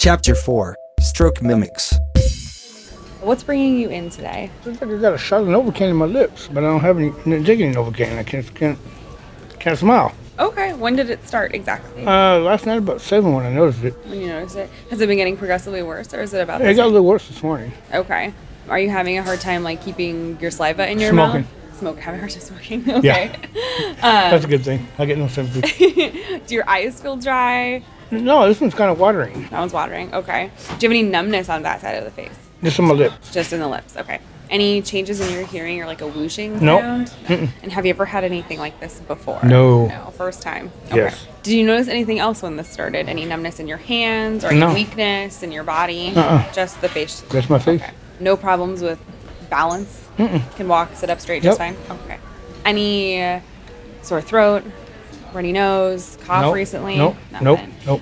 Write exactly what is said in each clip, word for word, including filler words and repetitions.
Chapter four, Stroke Mimics. What's bringing you in today? Looks like I got a shot of Novocaine in my lips, but I don't have any, any taking any Novocaine. I can't, can't, can't smile. Okay, when did it start exactly? Uh, last night about seven when I noticed it. When you noticed it? Has it been getting progressively worse, or is it about Yeah, the it got a same? little worse this morning. Okay. Are you having a hard time, like, keeping your saliva in your Smoking. mouth? Smoke. Having a hard time smoking? Okay. That's a good thing. I get no sympathy. Do your eyes feel dry? No, this one's kind of watering. That one's watering. Okay. Do you have any numbness on that side of the face? Just on my lips. Just in the lips. Okay. Any changes in your hearing or like a whooshing Nope. sound? Mm-mm. And have you ever had anything like this before? No. No. First time? Okay. Yes. Did you notice anything else when this started? Any numbness in your hands or any No. weakness in your body? Uh-uh. Just the face? Just my face. Okay. No problems with balance? Mm-mm. Can walk, sit up straight just Yep. fine? Okay. Any uh, sore throat, runny nose, cough Nope. recently? Nope. Nothing. Nope. Nope.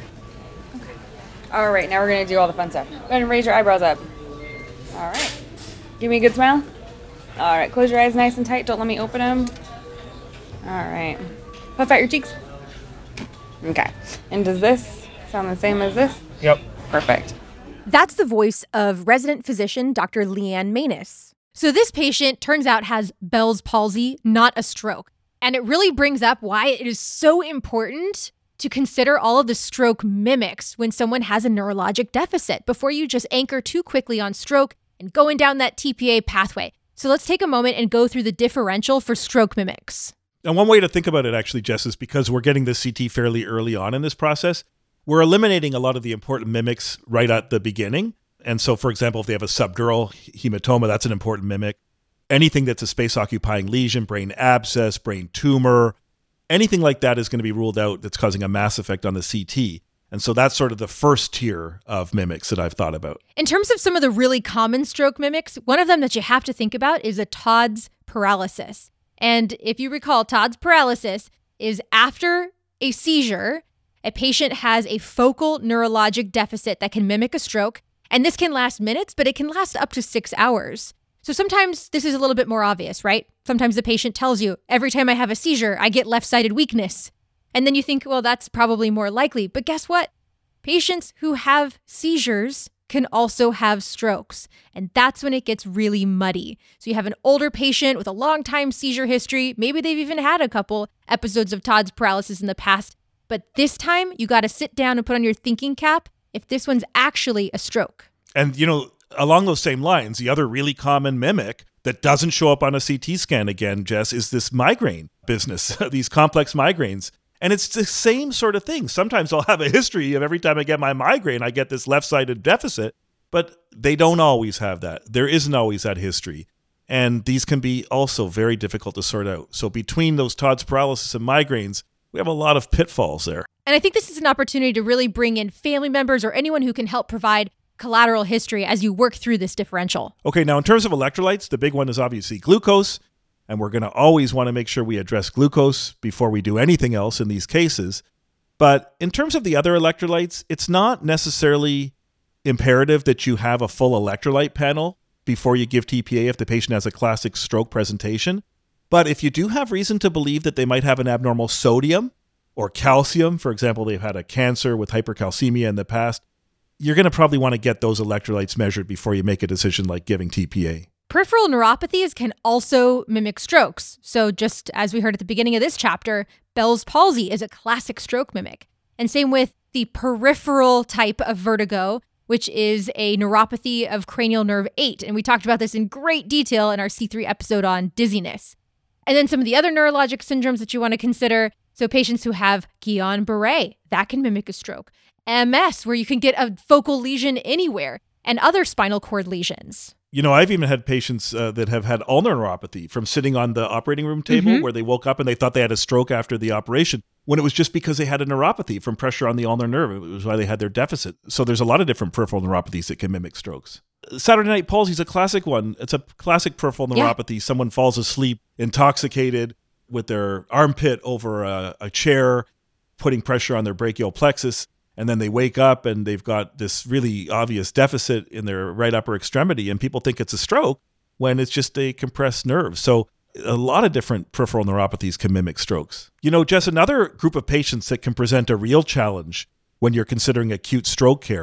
All right, now we're going to do all the fun stuff. Go ahead and raise your eyebrows up. All right. Give me a good smile. All right, close your eyes nice and tight. Don't let me open them. All right. Puff out your cheeks. Okay. And does this sound the same as this? Yep. Perfect. That's the voice of resident physician Doctor Leanne Manus. So this patient turns out has Bell's palsy, not a stroke. And it really brings up why it is so important to consider all of the stroke mimics when someone has a neurologic deficit before you just anchor too quickly on stroke and going down that T P A pathway. So let's take a moment and go through the differential for stroke mimics. And one way to think about it, actually, Jess, is because we're getting the C T fairly early on in this process, we're eliminating a lot of the important mimics right at the beginning. And so, for example, if they have a subdural hematoma, that's an important mimic. Anything that's a space-occupying lesion, brain abscess, brain tumor, anything like that is going to be ruled out that's causing a mass effect on the C T. And so that's sort of the first tier of mimics that I've thought about. In terms of some of the really common stroke mimics, one of them that you have to think about is a Todd's paralysis. And if you recall, Todd's paralysis is after a seizure, a patient has a focal neurologic deficit that can mimic a stroke. And this can last minutes, but it can last up to six hours. So sometimes this is a little bit more obvious, right? Sometimes the patient tells you, every time I have a seizure, I get left-sided weakness. And then you think, well, that's probably more likely. But guess what? Patients who have seizures can also have strokes. And that's when it gets really muddy. So you have an older patient with a long time seizure history. Maybe they've even had a couple episodes of Todd's paralysis in the past. But this time, you got to sit down and put on your thinking cap if this one's actually a stroke. And, you know, along those same lines, the other really common mimic that doesn't show up on a C T scan again, Jess, is this migraine business, these complex migraines. And it's the same sort of thing. Sometimes I'll have a history of every time I get my migraine, I get this left-sided deficit, but they don't always have that. There isn't always that history. And these can be also very difficult to sort out. So between those Todd's paralysis and migraines, we have a lot of pitfalls there. And I think this is an opportunity to really bring in family members or anyone who can help provide collateral history as you work through this differential. Okay, now in terms of electrolytes, the big one is obviously glucose. And we're going to always want to make sure we address glucose before we do anything else in these cases. But in terms of the other electrolytes, it's not necessarily imperative that you have a full electrolyte panel before you give T P A if the patient has a classic stroke presentation. But if you do have reason to believe that they might have an abnormal sodium or calcium, for example, they've had a cancer with hypercalcemia in the past, you're going to probably want to get those electrolytes measured before you make a decision like giving T P A. Peripheral neuropathies can also mimic strokes. So just as we heard at the beginning of this chapter, Bell's palsy is a classic stroke mimic. And same with the peripheral type of vertigo, which is a neuropathy of cranial nerve eight. And we talked about this in great detail in our C three episode on dizziness. And then some of the other neurologic syndromes that you want to consider. So patients who have Guillain-Barré, that can mimic a stroke. M S, where you can get a focal lesion anywhere, and other spinal cord lesions. You know, I've even had patients uh, that have had ulnar neuropathy from sitting on the operating room table Mm-hmm. where they woke up and they thought they had a stroke after the operation when it was just because they had a neuropathy from pressure on the ulnar nerve. It was why they had their deficit. So there's a lot of different peripheral neuropathies that can mimic strokes. Saturday night palsy is a classic one. It's a classic peripheral neuropathy. Yeah. Someone falls asleep intoxicated with their armpit over a, a chair, putting pressure on their brachial plexus. And then they wake up and they've got this really obvious deficit in their right upper extremity, and people think it's a stroke when it's just a compressed nerve. So a lot of different peripheral neuropathies can mimic strokes. You know, Jess, another group of patients that can present a real challenge when you're considering acute stroke care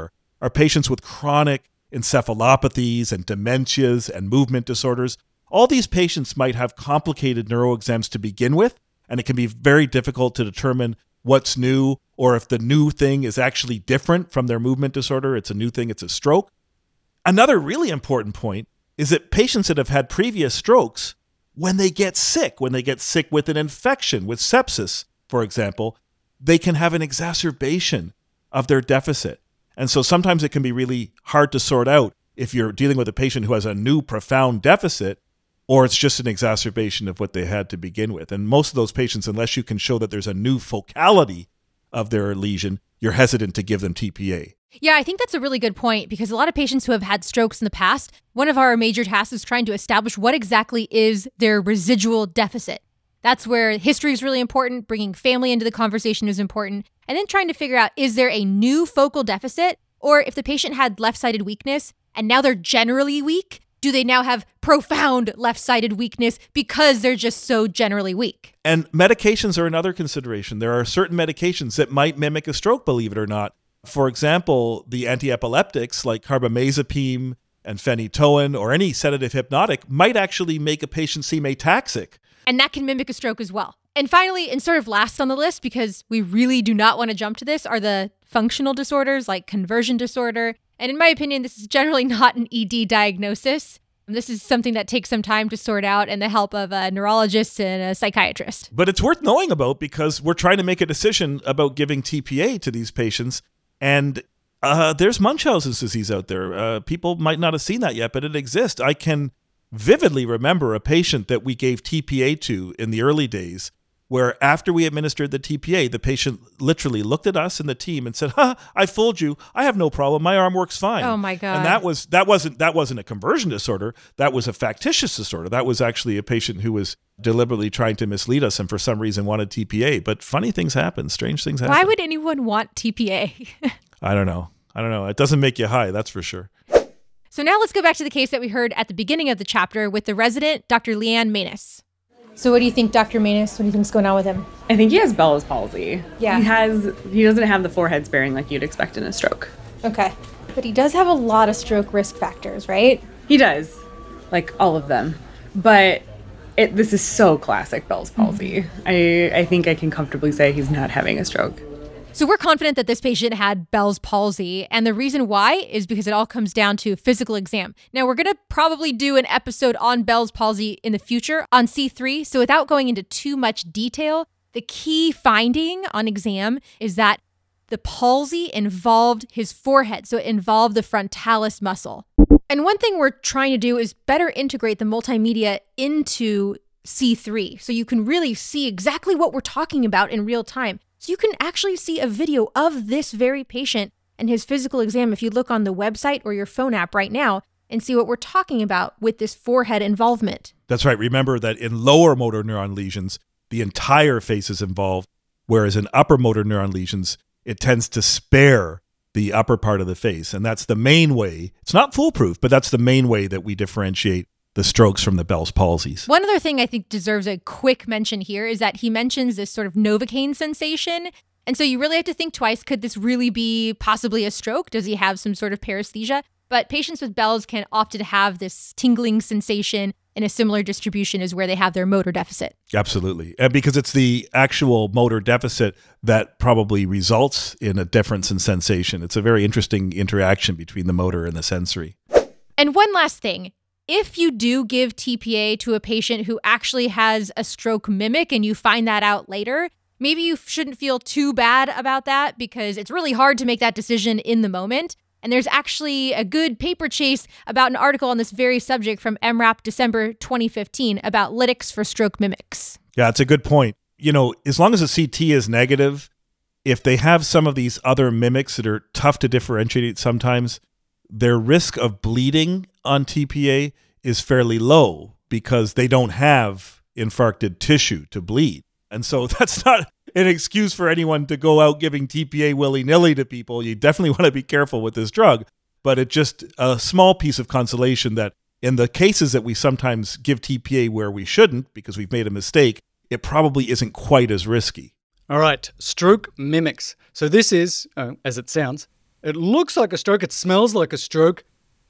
are patients with chronic encephalopathies and dementias and movement disorders. All these patients might have complicated neuroexams to begin with, and it can be very difficult to determine what's new or if the new thing is actually different from their movement disorder. It's a new thing, it's a stroke. Another really important point is that patients that have had previous strokes, when they get sick, when they get sick with an infection, with sepsis, for example, they can have an exacerbation of their deficit. And so sometimes it can be really hard to sort out if you're dealing with a patient who has a new profound deficit or it's just an exacerbation of what they had to begin with. And most of those patients, unless you can show that there's a new focality of their lesion, you're hesitant to give them T P A. Yeah, I think that's a really good point because a lot of patients who have had strokes in the past, one of our major tasks is trying to establish what exactly is their residual deficit. That's where history is really important, bringing family into the conversation is important, and then trying to figure out, is there a new focal deficit? Or if the patient had left-sided weakness and now they're generally weak, do they now have profound left-sided weakness because they're just so generally weak? And medications are another consideration. There are certain medications that might mimic a stroke, believe it or not. For example, the antiepileptics like carbamazepine and phenytoin or any sedative hypnotic might actually make a patient seem ataxic. And that can mimic a stroke as well. And finally, and sort of last on the list, because we really do not want to jump to this, are the functional disorders like conversion disorder. And in my opinion, this is generally not an E D diagnosis. This is something that takes some time to sort out and the help of a neurologist and a psychiatrist. But it's worth knowing about because we're trying to make a decision about giving T P A to these patients. And uh, there's Munchausen's disease out there. Uh, people might not have seen that yet, but it exists. I can vividly remember a patient that we gave T P A to in the early days, where after we administered the T P A, the patient literally looked at us and the team and said, "Ha, I fooled you. I have no problem. My arm works fine." Oh my God. And that was that wasn't that wasn't a conversion disorder. That was a factitious disorder. That was actually a patient who was deliberately trying to mislead us and for some reason wanted T P A. But funny things happen. Strange things happen. Why would anyone want T P A? I don't know. I don't know. It doesn't make you high, that's for sure. So now let's go back to the case that we heard at the beginning of the chapter with the resident, Doctor Leanne Manus. So what do you think, Doctor Manus? What do you think's going on with him? I think he has Bell's palsy. Yeah. He has. He doesn't have the forehead sparing like you'd expect in a stroke. Okay. But he does have a lot of stroke risk factors, right? He does, like all of them. But it, this is so classic Bell's palsy. Mm-hmm. I, I think I can comfortably say he's not having a stroke. So we're confident that this patient had Bell's palsy, and the reason why is because it all comes down to physical exam. Now, we're going to probably do an episode on Bell's palsy in the future on C three, so without going into too much detail, the key finding on exam is that the palsy involved his forehead, so it involved the frontalis muscle. And one thing we're trying to do is better integrate the multimedia into C three, so you can really see exactly what we're talking about in real time. So you can actually see a video of this very patient and his physical exam if you look on the website or your phone app right now and see what we're talking about with this forehead involvement. That's right. Remember that in lower motor neuron lesions, the entire face is involved, whereas in upper motor neuron lesions, it tends to spare the upper part of the face. And that's the main way. It's not foolproof, but that's the main way that we differentiate the strokes from the Bell's palsies. One other thing I think deserves a quick mention here is that he mentions this sort of Novocaine sensation. And so you really have to think twice. Could this really be possibly a stroke? Does he have some sort of paresthesia? But patients with Bell's can often have this tingling sensation in a similar distribution as where they have their motor deficit. Absolutely. And because it's the actual motor deficit that probably results in a difference in sensation. It's a very interesting interaction between the motor and the sensory. And one last thing. If you do give T P A to a patient who actually has a stroke mimic and you find that out later, maybe you shouldn't feel too bad about that because it's really hard to make that decision in the moment. And there's actually a good paper chase about an article on this very subject from M RAP December twenty fifteen about lytics for stroke mimics. Yeah, it's a good point. You know, as long as a C T is negative, if they have some of these other mimics that are tough to differentiate sometimes, their risk of bleeding on T P A is fairly low because they don't have infarcted tissue to bleed. And so that's not an excuse for anyone to go out giving T P A willy-nilly to people. You definitely want to be careful with this drug, but it's just a small piece of consolation that in the cases that we sometimes give T P A where we shouldn't because we've made a mistake, it probably isn't quite as risky. All right, stroke mimics. So this is, uh, as it sounds, It looks like a stroke, it smells like a stroke,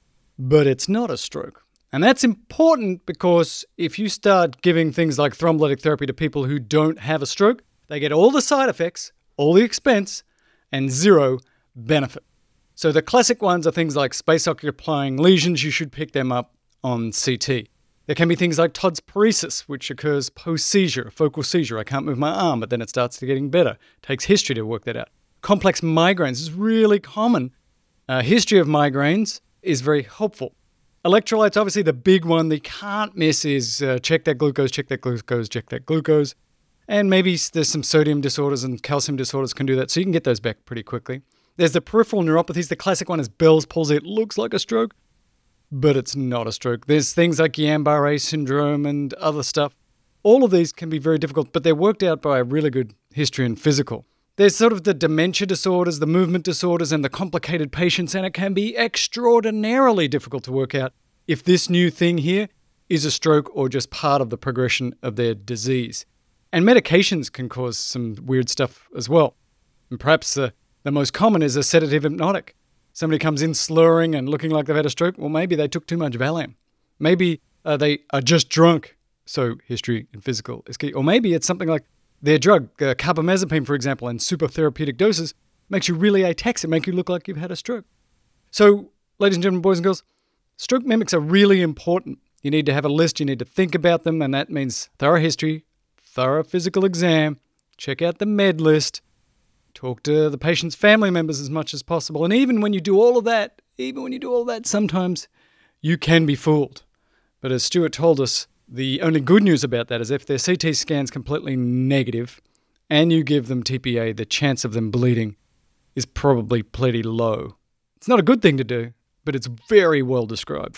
but it's not a stroke. And that's important because if you start giving things like thrombolytic therapy to people who don't have a stroke, they get all the side effects, all the expense, and zero benefit. So the classic ones are things like space-occupying lesions. You should pick them up on C T. There can be things like Todd's paresis, which occurs post-seizure, focal seizure. I can't move my arm, but then it starts to getting better. It takes history to work that out. Complex migraines is really common. Uh, history of migraines is very helpful. Electrolytes, obviously the big one they can't miss is uh, check that glucose, check that glucose, check that glucose. And maybe there's some sodium disorders and calcium disorders can do that, so you can get those back pretty quickly. There's the peripheral neuropathies. The classic one is Bell's palsy. It looks like a stroke, but it's not a stroke. There's things like Guillain-Barré syndrome and other stuff. All of these can be very difficult, but they're worked out by a really good history and physical. There's sort of the dementia disorders, the movement disorders, and the complicated patients, and it can be extraordinarily difficult to work out if this new thing here is a stroke or just part of the progression of their disease. And medications can cause some weird stuff as well. And perhaps the, the most common is a sedative hypnotic. Somebody comes in slurring and looking like they've had a stroke. Well, maybe they took too much Valium. Maybe uh, they are just drunk. So history and physical is key. Or maybe it's something like their drug, uh, carbamazepine, for example, in super therapeutic doses, makes you really ataxic, make you look like you've had a stroke. So, ladies and gentlemen, boys and girls, stroke mimics are really important. You need to have a list, you need to think about them, and that means thorough history, thorough physical exam, check out the med list, talk to the patient's family members as much as possible. And even when you do all of that, even when you do all of that, sometimes you can be fooled. But as Stuart told us, the only good news about that is if their C T scan's completely negative and you give them T P A, the chance of them bleeding is probably pretty low. It's not a good thing to do, but it's very well described.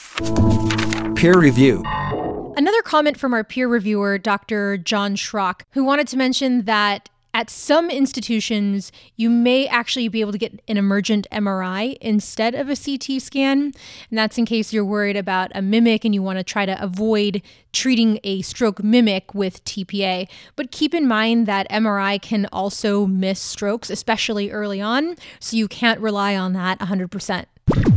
Peer review. Another comment from our peer reviewer, Doctor John Schrock, who wanted to mention that at some institutions, you may actually be able to get an emergent M R I instead of a C T scan. And that's in case you're worried about a mimic and you want to try to avoid treating a stroke mimic with T P A. But keep in mind that M R I can also miss strokes, especially early on. So you can't rely on that one hundred percent.